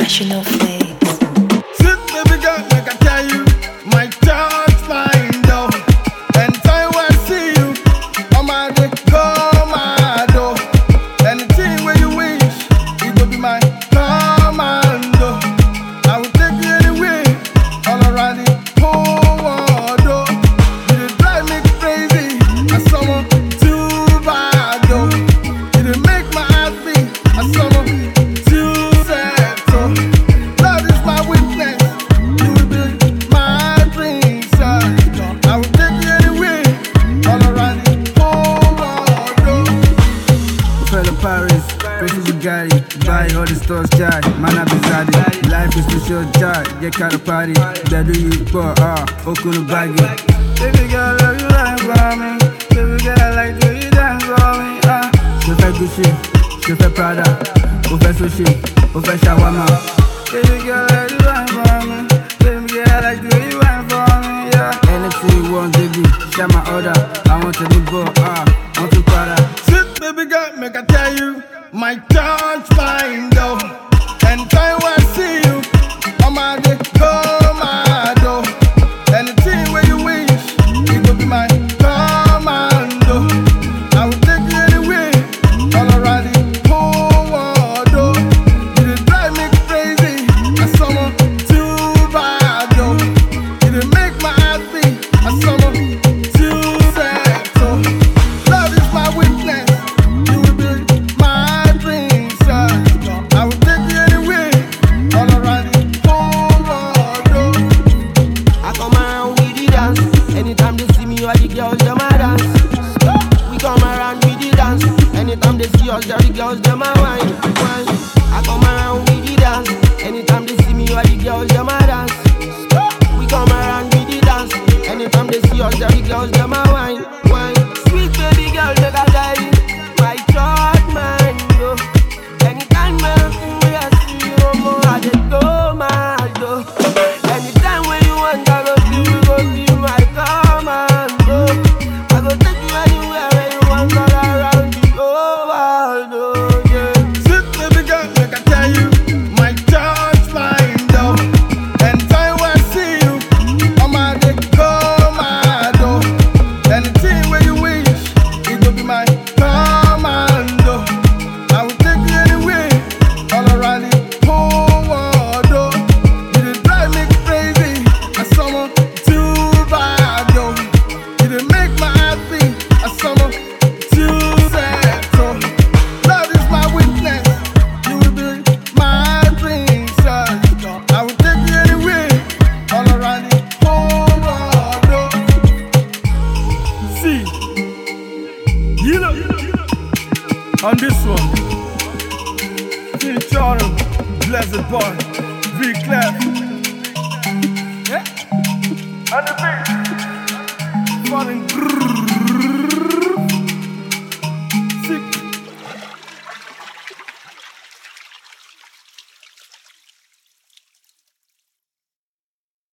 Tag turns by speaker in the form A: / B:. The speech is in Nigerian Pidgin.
A: International Flames.
B: Sit, baby girl, make I tell you, my touch mind though. Anytime when I see you, on my way, go my door. Anything where you wish, it will be my commando. I will take you anywhere, all around the whole world. Oh. You dey drive me crazy, as someone too bad though. You dey make my heart beat, as someone too sad. So love is my weakness, you will be my princess. I will take you anywhere, all around the whole world. Oh.
C: Fellow Paris, pretty Bugatti, buy all the stores, charge, man I be zaddy. Life is too short, charge, get kind of party. That do you for, Okunu baggy. Baby girl, love you like for me. Baby girl, I like to you dance for me, Je fais Gucci, je fais Prada, on fait sushi, on fait shawarma. Baby girl, love you like for me. Baby girl, I like to you dance for me, Anything you want, baby, share my order. I want to go, I want to Prada.
B: Sit, baby girl, make I tell you, my touch mind though. Anytime when I see you, on my way, go my door. Anything where you wish, it will be my commando. I will take you anywhere, all around the whole world. Oh. You dey drive me crazy, as someone too bad though. You dey make my heart beat, as someone too sad. So love is my weakness, you will be my princess. I will take you anywhere, all around the whole world. Oh.
D: I come around with the dance. Anytime they see me, all the girls, them a dance. We come around with the dance. Anytime they see us, all the girls, them a wine. I come around with the dance. Anytime they see me, all the girls, them a dance. We come around with the dance. Anytime they see us, all the girls, them a wine. Sweet baby girl, make a die. My short man, yo. Anytime I see you, I just go mad, yo. Anytime when you want, I go be my commando. I go take you anywhere where you want, all around the whole world, oh, yeah.
B: Sit, baby girl, make I tell you, my touch mind though. Anytime when I see you, on my way, go my door. Anything where you wish, it will be my commando. I will take you anywhere, all around the whole world. Oh. You dey drive me crazy, as someone too bad though. You dey make my heart beat, as someone too sad. So love is my weakness, you will be my princess. I will take you anywhere, all around the whole world. Oh. See, you know, on this one, King Jordan, Blessed Boy, V Clef, yeah, on the beat, falling.